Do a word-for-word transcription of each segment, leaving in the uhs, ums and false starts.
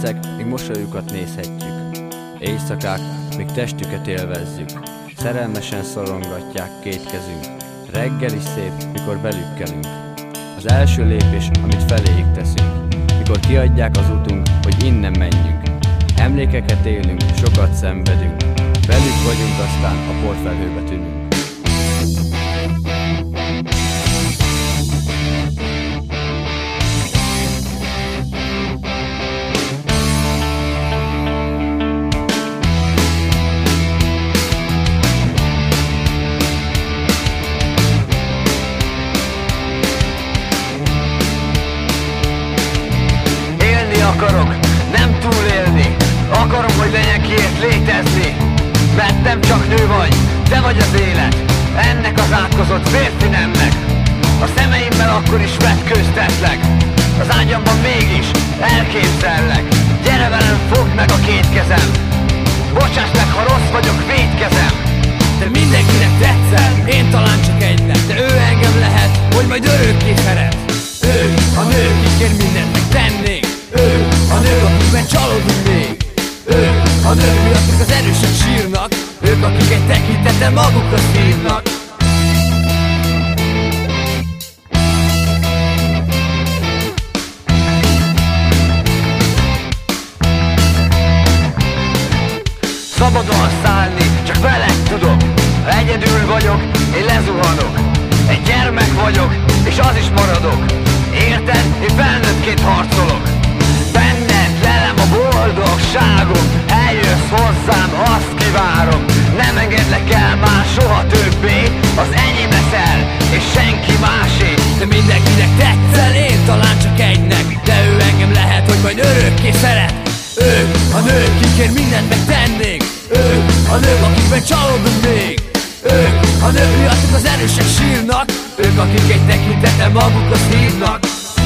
percek, míg mosolyukat nézhetjük. Éjszakák, míg testüket élvezzük. Szerelmesen szorongatják két kezünk. Reggel is szép, mikor belükkelünk. Az első lépés, amit feléjük teszünk. Mikor kiadják az utunk, hogy innen menjünk. Emlékeket élünk, sokat szenvedünk. Velük vagyunk, aztán a porfelhőbe tűnünk. Akarok nem túlélni, akarom, hogy legyen kiért létezni. Mert nem csak nő vagy, te vagy az élet, ennek az átkozott férfi nemnek. A szemeimmel akkor is vetkőztetlek, az ágyamban mégis elképzellek. Gyere velem, fogd meg a két kezem, bocsáss meg, ha rossz vagyok, vétkezem. Te mindenkinek tetszel, én talán csak egynek, de ő engem lehet, hogy majd örökké szeret. Ő a nő, kikért mindent megtennék. Ő a nő, akikben csalódunk még. Ő a nő, akik az erősek sírnak. Ők, akik egy tekintettel magukra szívnak. Szabadon szállni, csak veled tudok. Ha egyedül vagyok, én lezuhanok. Egy gyermek vagyok, és az is maradok. Érted? Én felnőttként harcolok. Benned lelem a boldogságom. Eljössz hozzám, azt kivárom. Nem engedlek el már soha többé. Az enyém leszel, és senki másé. De mindenkinek tetszel, én talán csak egynek, de ő engem lehet, hogy majd örökké szeret. Ő a nő, kikért mindent megtennék. Ő a nő, akikben csalódunk még. Ők a nők miattuk az erősek sírnak. Ők, akik egy tekintettel magukhoz hívnak.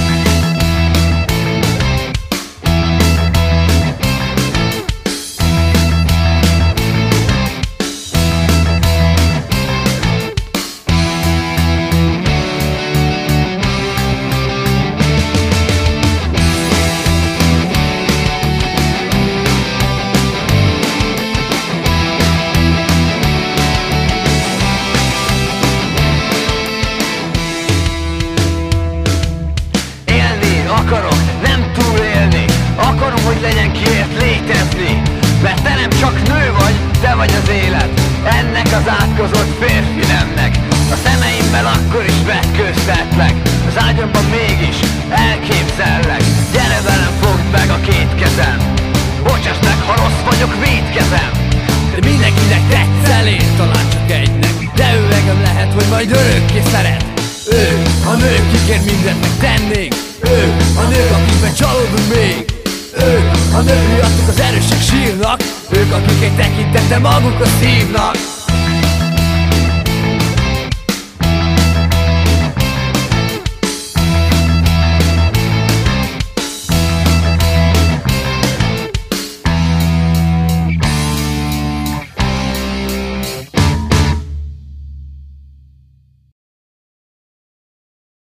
Akarok nem túlélni, akarom, hogy legyen kiért létezni. Mert te nem csak nő vagy, te vagy az élet, ennek az átkozott férfi nemnek. A szemeimmel akkor is vetkőztetlek, az ágyamban mégis elképzellek. Gyere velem, fogd meg a két kezem, bocsáss meg, ha rossz vagyok, vétkezem. De mindenkinek tetszel, én talán csak egynek, de ő engem lehet, hogy majd örökké szeret. Ő a nő, kikért mindent megtennénk. Ők a nők, akikben csalódunk még. Ők a nők miattuk az erősek sírnak. Ők, akik egy tekintettel magukhoz hívnak.